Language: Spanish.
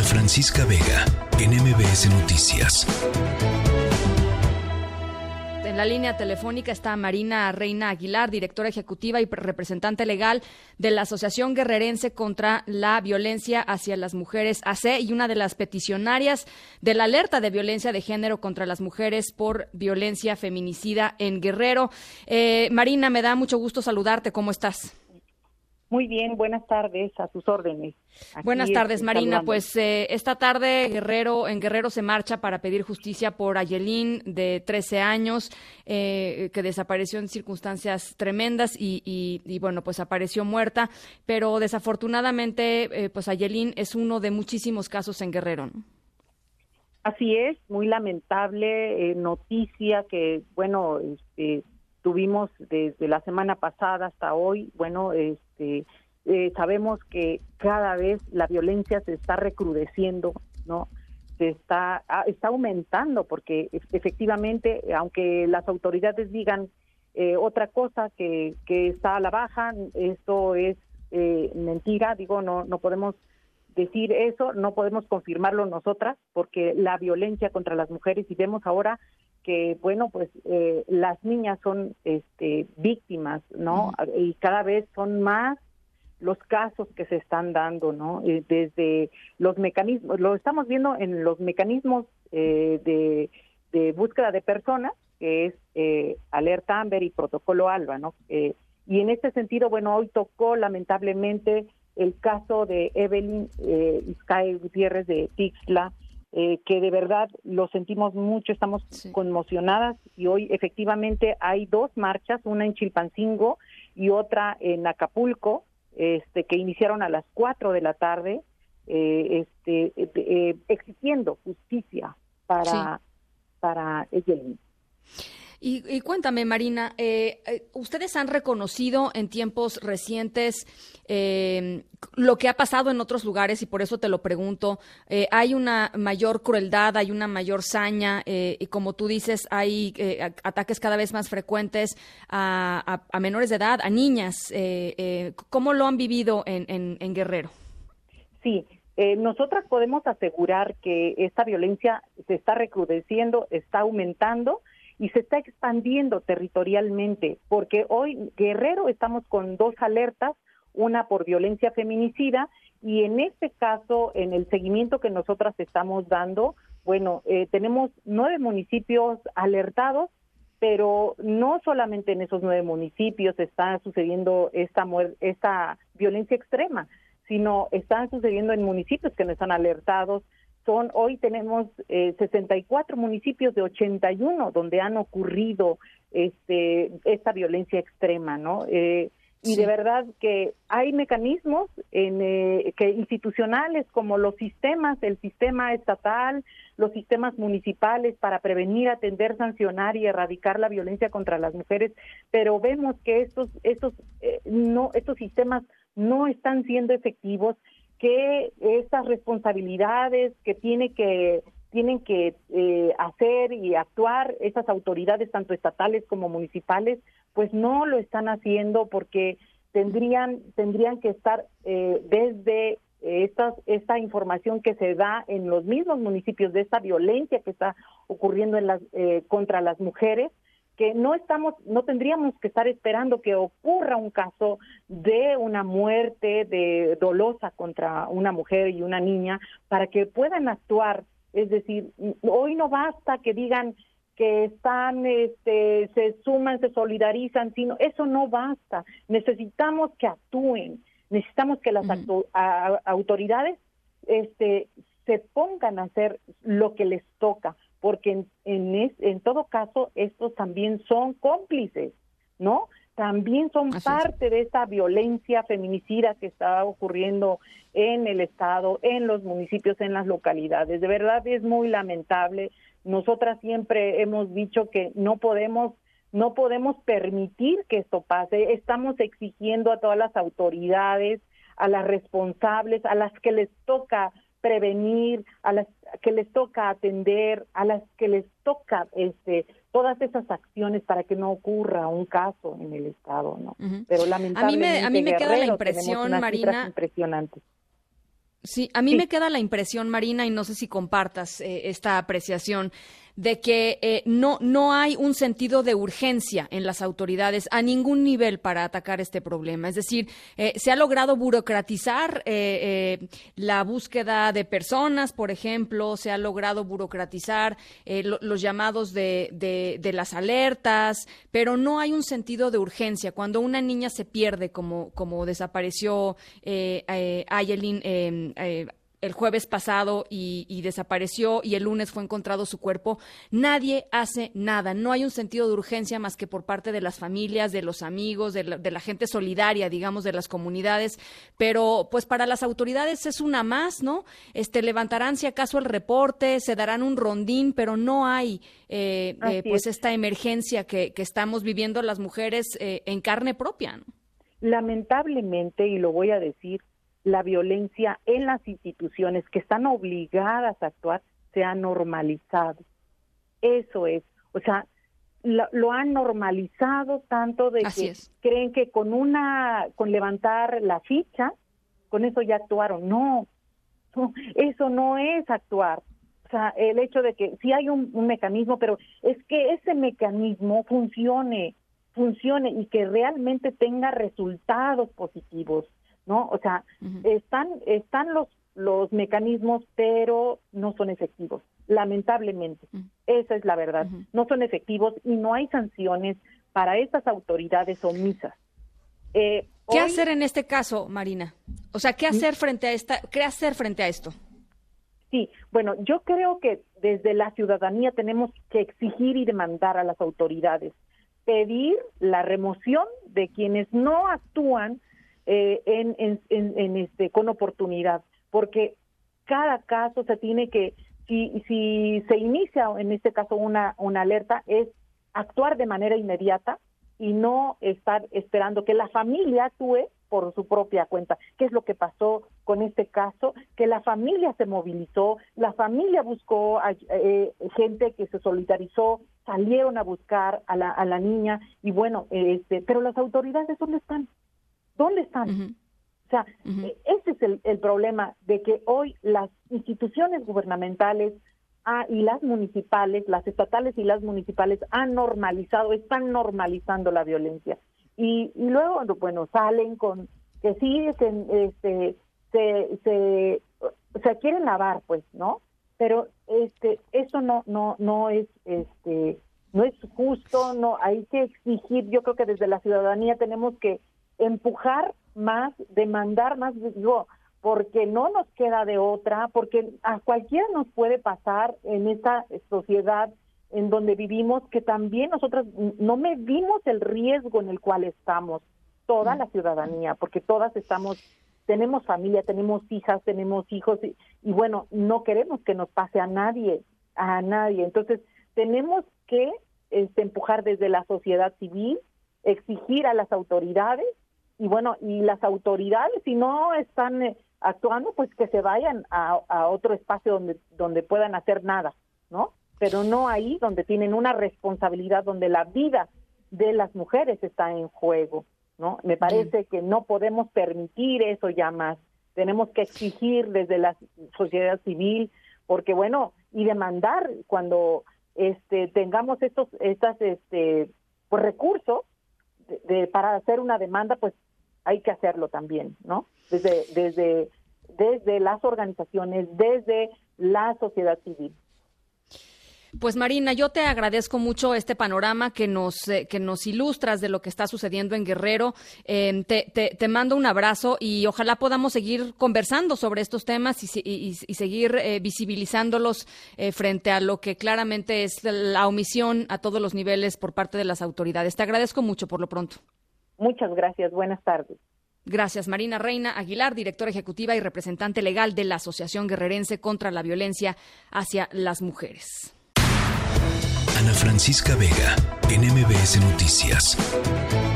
Francisca Vega, en MBS Noticias. En la línea telefónica está Marina Reina Aguilar, directora ejecutiva y representante legal de la Asociación Guerrerense contra la Violencia hacia las Mujeres, AC, y una de las peticionarias de la alerta de violencia de género contra las mujeres por violencia feminicida en Guerrero. Marina, me da mucho gusto saludarte. ¿Cómo estás? Muy bien, buenas tardes, a sus órdenes. Buenas tardes, Marina. Pues esta tarde en Guerrero se marcha para pedir justicia por Ayelín, de 13 años, que desapareció en circunstancias tremendas y bueno, pues apareció muerta, pero desafortunadamente, pues Ayelín es uno de muchísimos casos en Guerrero, ¿no? Así es, muy lamentable noticia que, bueno, tuvimos desde la semana pasada hasta hoy. Bueno, sabemos que cada vez la violencia se está recrudeciendo, ¿no? Está aumentando, porque efectivamente, aunque las autoridades digan otra cosa, que está a la baja, esto es mentira. Digo, no podemos decir eso, no podemos confirmarlo nosotras, porque la violencia contra las mujeres, y vemos ahora que, bueno, pues las niñas son víctimas, ¿no? Y cada vez son más los casos que se están dando, ¿no? Desde los mecanismos, lo estamos viendo en los mecanismos de búsqueda de personas, que es Alerta Amber y Protocolo Alba, ¿no? Y en este sentido, bueno, hoy tocó lamentablemente el caso de Evelyn Izcae Gutiérrez de Tixla, que de verdad lo sentimos mucho, estamos conmocionadas, y hoy efectivamente hay dos marchas, una en Chilpancingo y otra en Acapulco, que iniciaron a las 4 de la tarde, exigiendo justicia para Evelyn. Y cuéntame, Marina, ustedes han reconocido en tiempos recientes lo que ha pasado en otros lugares, y por eso te lo pregunto. Hay una mayor crueldad, hay una mayor saña, y como tú dices, hay ataques cada vez más frecuentes a menores de edad, a niñas. ¿Cómo lo han vivido en Guerrero? Sí. Nosotras podemos asegurar que esta violencia se está recrudeciendo, está aumentando y se está expandiendo territorialmente, porque hoy Guerrero estamos con dos alertas, una por violencia feminicida, y en este caso, en el seguimiento que nosotras estamos dando, bueno, tenemos 9 municipios alertados, pero no solamente en esos 9 municipios está sucediendo esta violencia extrema, sino están sucediendo en municipios que no están alertados. Hoy tenemos 64 municipios de 81 donde han ocurrido esta violencia extrema, ¿no? Y de verdad que hay mecanismos que institucionales, como el sistema estatal, los sistemas municipales, para prevenir, atender, sancionar y erradicar la violencia contra las mujeres, pero vemos que estos sistemas no están siendo efectivos, que estas responsabilidades que tienen que hacer y actuar esas autoridades, tanto estatales como municipales, pues no lo están haciendo, porque tendrían que estar desde esta información que se da en los mismos municipios de esta violencia que está ocurriendo contra las mujeres, que no tendríamos que estar esperando que ocurra un caso de una muerte dolosa contra una mujer y una niña para que puedan actuar. Es decir, hoy no basta que digan que están, se suman, se solidarizan, sino eso no basta. Necesitamos que actúen, necesitamos que las autoridades se pongan a hacer lo que les toca, porque en todo caso estos también son cómplices, ¿no? También son parte de esta violencia feminicida que está ocurriendo en el estado, en los municipios, en las localidades. De verdad es muy lamentable. Nosotras siempre hemos dicho que no podemos permitir que esto pase. Estamos exigiendo a todas las autoridades, a las responsables, a las que les toca prevenir, a las que les toca atender, a las que les toca todas esas acciones para que no ocurra un caso en el estado, ¿no? Pero lamentablemente a mí me queda la Guerrero impresión, tenemos unas Marina, cifras impresionantes. Sí, a mí me queda la impresión, Marina, y no sé si compartas esta apreciación, de que no hay un sentido de urgencia en las autoridades a ningún nivel para atacar este problema. Es decir, se ha logrado burocratizar la búsqueda de personas, por ejemplo, se ha logrado burocratizar los llamados de las alertas, pero no hay un sentido de urgencia. Cuando una niña se pierde, como desapareció Ayelin el jueves pasado y desapareció, y el lunes fue encontrado su cuerpo, nadie hace nada. No hay un sentido de urgencia más que por parte de las familias, de los amigos, de la gente solidaria, digamos, de las comunidades, pero pues para las autoridades es una más, ¿no? Levantarán si acaso el reporte, se darán un rondín, pero no hay pues esta emergencia que estamos viviendo las mujeres en carne propia, ¿no? Lamentablemente, y lo voy a decir, la violencia en las instituciones que están obligadas a actuar se ha normalizado. Eso es, o sea, lo han normalizado tanto de Así que es. creen que con levantar la ficha, con eso ya actuaron. No, eso no es actuar. O sea, el hecho de que sí hay un mecanismo, pero es que ese mecanismo funcione y que realmente tenga resultados positivos, ¿no? O sea, están los mecanismos, pero no son efectivos, lamentablemente. Esa es la verdad. No son efectivos y no hay sanciones para estas autoridades omisas. ¿Qué hacer en este caso, Marina? O sea, ¿qué hacer frente a esto? Sí, bueno, yo creo que desde la ciudadanía tenemos que exigir y demandar a las autoridades, pedir la remoción de quienes no actúan con oportunidad, porque cada caso se tiene que, si se inicia en este caso una alerta, es actuar de manera inmediata y no estar esperando que la familia actúe por su propia cuenta. ¿Qué es lo que pasó con este caso? Que la familia se movilizó, la familia buscó gente que se solidarizó, salieron a buscar a la niña y bueno, pero las autoridades, ¿dónde están? ¿Dónde están? O sea, ese es el problema, de que hoy las instituciones gubernamentales y las municipales, las estatales y las municipales están normalizando la violencia. Y luego, bueno, salen con que sí, se quieren lavar, pues, ¿no? Pero eso no es justo, no hay que exigir. Yo creo que desde la ciudadanía tenemos que empujar más, demandar más, porque no nos queda de otra, porque a cualquiera nos puede pasar en esta sociedad en donde vivimos, que también nosotros no medimos el riesgo en el cual estamos, toda la ciudadanía, porque todas tenemos familia, tenemos hijas, tenemos hijos, y bueno, no queremos que nos pase a nadie. Entonces, tenemos que empujar desde la sociedad civil, exigir a las autoridades, y bueno, y las autoridades, si no están actuando, pues que se vayan a otro espacio donde puedan hacer nada, ¿no? Pero no ahí donde tienen una responsabilidad, donde la vida de las mujeres está en juego, ¿no? Me parece que no podemos permitir eso ya más. Tenemos que exigir desde la sociedad civil, porque bueno, y demandar cuando tengamos estos pues recursos para hacer una demanda, pues hay que hacerlo también, ¿no? Desde las organizaciones, desde la sociedad civil. Pues Marina, yo te agradezco mucho este panorama que nos ilustras de lo que está sucediendo en Guerrero. Te mando un abrazo y ojalá podamos seguir conversando sobre estos temas y seguir visibilizándolos frente a lo que claramente es la omisión a todos los niveles por parte de las autoridades. Te agradezco mucho por lo pronto. Muchas gracias. Buenas tardes. Gracias, Marina Reina Aguilar, directora ejecutiva y representante legal de la Asociación Guerrerense contra la Violencia hacia las Mujeres. Ana Francisca Vega, en MBS Noticias.